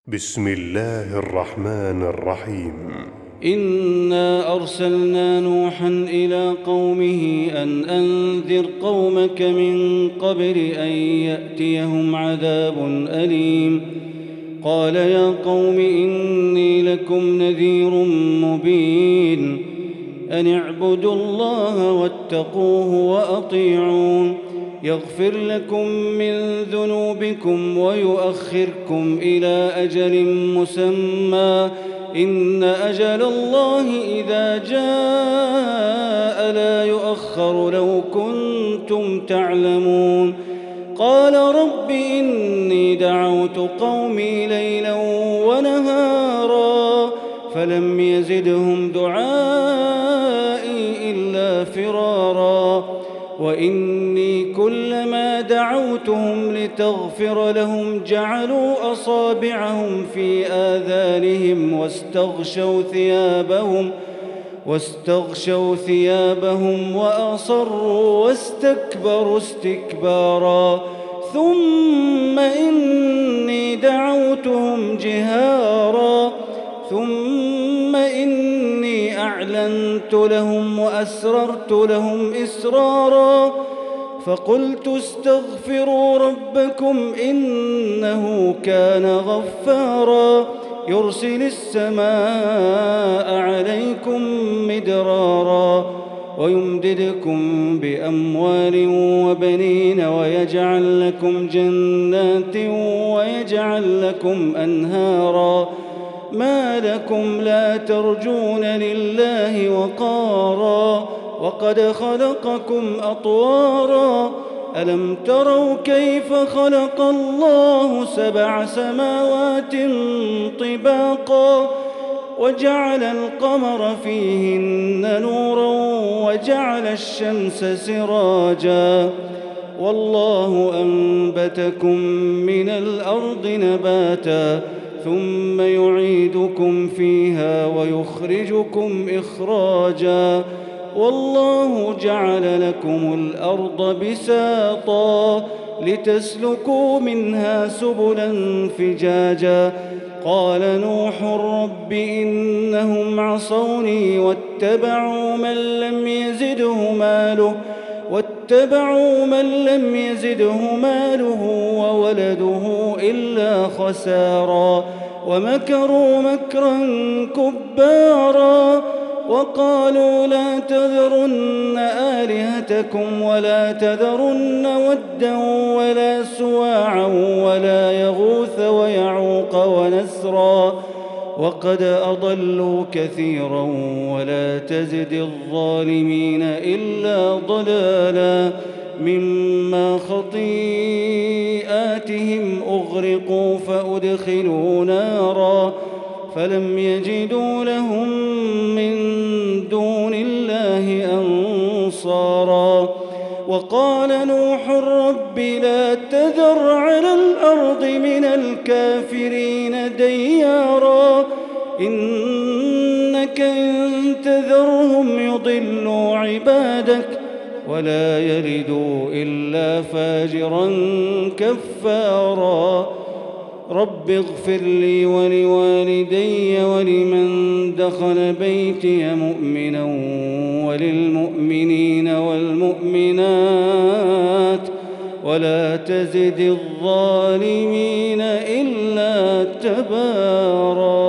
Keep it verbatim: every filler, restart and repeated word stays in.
بسم الله الرحمن الرحيم. إنا أرسلنا نوحا إلى قومه أن أنذر قومك من قبل أن يأتيهم عذاب أليم. قال يا قوم إني لكم نذير مبين أن اعبدوا الله واتقوه وأطيعون يغفر لكم من ذنوبكم ويؤخركم إلى أجل مسمى إن أجل الله إذا جاء لا يؤخر لو كنتم تعلمون. قال رب إني دعوت قومي ليلا ونهارا فلم يزدهم دعائي إلا فرارا وإني كلما دعوتهم لتغفر لهم جعلوا أصابعهم في آذانهم واستغشوا ثيابهم واستغشوا ثيابهم وأصروا واستكبروا استكبارا ثم إني دعوتهم جهارا ثم إني أعلنت لهم وأسررت لهم إسرارا فقلت استغفروا ربكم إنه كان غفارا يرسل السماء عليكم مدرارا ويمددكم بأموال وبنين ويجعل لكم جنات ويجعل لكم أنهارا ما لكم لا ترجون لله وقارا وقد خلقكم أطوارا ألم تروا كيف خلق الله سبع سماوات طباقا وجعل القمر فيهن نورا وجعل الشمس سراجا والله أنبتكم من الأرض نباتا ثم يعيدكم فيها ويخرجكم إخراجا والله جعل لكم الأرض بساطا لتسلكوا منها سبلا فجاجا قال نوح رب إنهم عصوني واتبعوا من لم يزده ماله واتبعوا من لم يزده ماله وولده إلا خسارا ومكروا مكرا كبارا وقالوا لا تذرن آلهتكم ولا تذرن ودا ولا سواعا ولا يغوث ويعوق ونسرا وقد أضلوا كثيرا ولا تزد الظالمين إلا ضلالا مما خطيئاتهم أغرقوا فأدخلوا نارا فلم يجدوا لهم من دون الله أنصارا وقال نوح رب لا تذر على الأرض من الكافرين ديارا إنك إن تذرهم يضلوا عبادك ولا يلدوا إلا فاجرا كفارا رب اغفر لي ولوالدي ولمن دخل بيتي مؤمنا وللمؤمنين والمؤمنات ولا تزد الظالمين إلا تبارا.